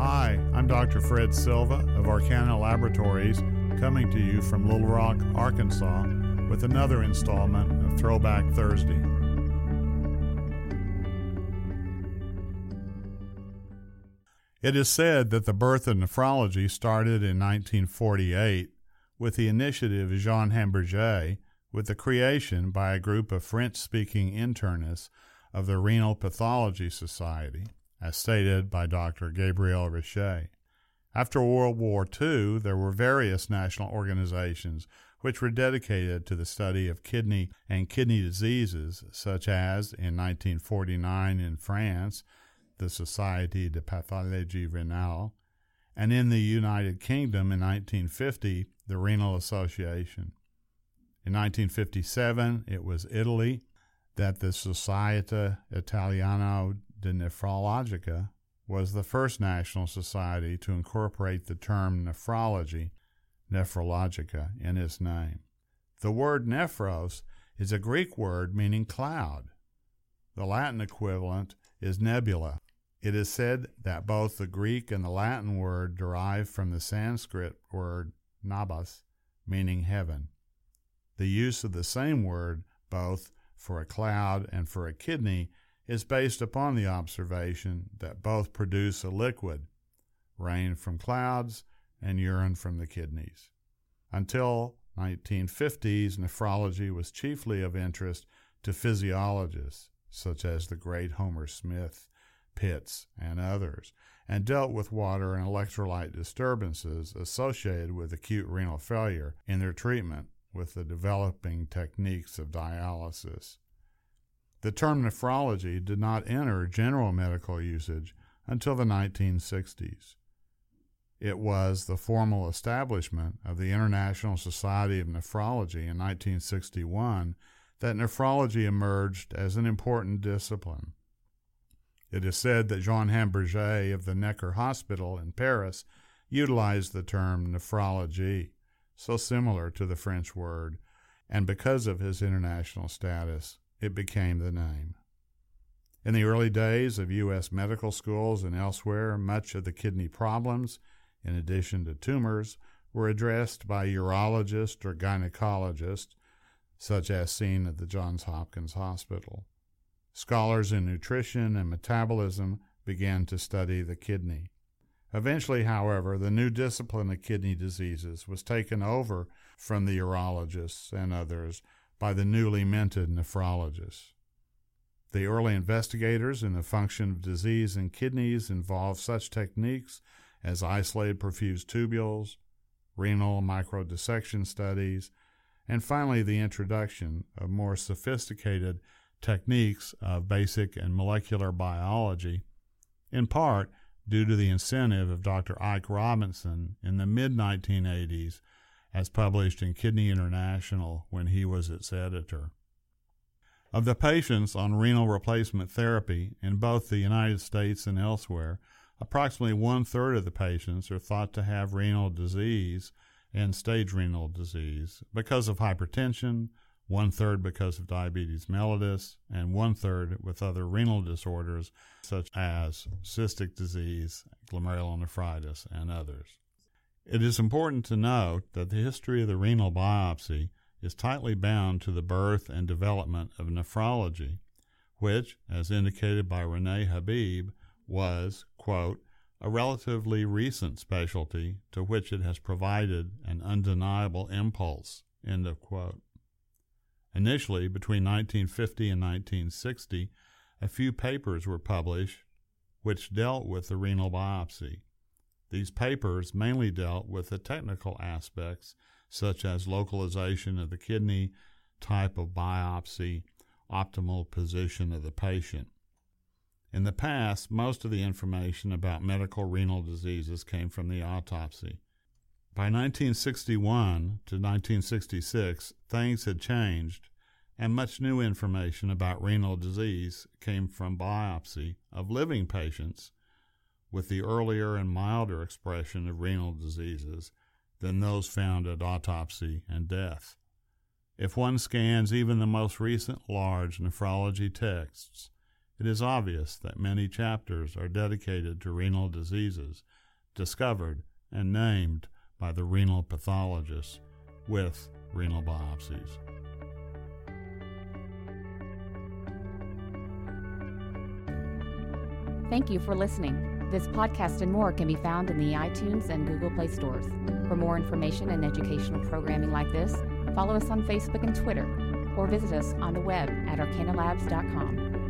Hi, I'm Dr. Fred Silva of Arcana Laboratories, coming to you from Little Rock, Arkansas, with another installment of Throwback Thursday. It is said that the birth of nephrology started in 1948 with the initiative of Jean Hamburger, with the creation by a group of French-speaking internists of the Renal Pathology Society, as stated by Dr. Gabriel Richet. After World War II, there were various national organizations which were dedicated to the study of kidney and kidney diseases, such as, in 1949 in France, the Société de Pathologie Rénale, and in the United Kingdom in 1950, the Renal Association. In 1957, it was Italy that the Società Italiana de Nefrologica was the first national society to incorporate the term nephrology, nephrologica, in its name. The word nephros is a Greek word meaning cloud. The Latin equivalent is nebula. It is said that both the Greek and the Latin word derive from the Sanskrit word nabhas, meaning heaven. The use of the same word, both for a cloud and for a kidney, is based upon the observation that both produce a liquid, rain from clouds and urine from the kidneys. Until 1950s, nephrology was chiefly of interest to physiologists, such as the great Homer Smith, Pitts, and others, and dealt with water and electrolyte disturbances associated with acute renal failure in their treatment with the developing techniques of dialysis. The term nephrology did not enter general medical usage until the 1960s. It was the formal establishment of the International Society of Nephrology in 1961 that nephrology emerged as an important discipline. It is said that Jean Hamburger of the Necker Hospital in Paris utilized the term nephrology, so similar to the French word, and because of his international status, it became the name. In the early days of U.S. medical schools and elsewhere, much of the kidney problems, in addition to tumors, were addressed by urologists or gynecologists, such as seen at the Johns Hopkins Hospital. Scholars in nutrition and metabolism began to study the kidney. Eventually, however, the new discipline of kidney diseases was taken over from the urologists and others by the newly minted nephrologists. The early investigators in the function of disease in kidneys involved such techniques as isolated perfused tubules, renal microdissection studies, and finally the introduction of more sophisticated techniques of basic and molecular biology, in part due to the incentive of Dr. Ike Robinson in the mid-1980s as published in Kidney International when he was its editor. Of the patients on renal replacement therapy in both the United States and elsewhere, approximately one-third of the patients are thought to have renal disease and stage renal disease because of hypertension, one-third because of diabetes mellitus, and one-third with other renal disorders such as cystic disease, glomerulonephritis, and others. It is important to note that the history of the renal biopsy is tightly bound to the birth and development of nephrology, which, as indicated by Rene Habib, was, quote, a relatively recent specialty to which it has provided an undeniable impulse, end of quote. Initially, between 1950 and 1960, a few papers were published which dealt with the renal biopsy. These papers mainly dealt with the technical aspects, such as localization of the kidney, type of biopsy, optimal position of the patient. In the past, most of the information about medical renal diseases came from the autopsy. By 1961 to 1966, things had changed, and much new information about renal disease came from biopsy of living patients with the earlier and milder expression of renal diseases than those found at autopsy and death. If one scans even the most recent large nephrology texts, it is obvious that many chapters are dedicated to renal diseases discovered and named by the renal pathologists with renal biopsies. Thank you for listening. This podcast and more can be found in the iTunes and Google Play stores. For more information and educational programming like this, follow us on Facebook and Twitter, or visit us on the web at arcanalabs.com.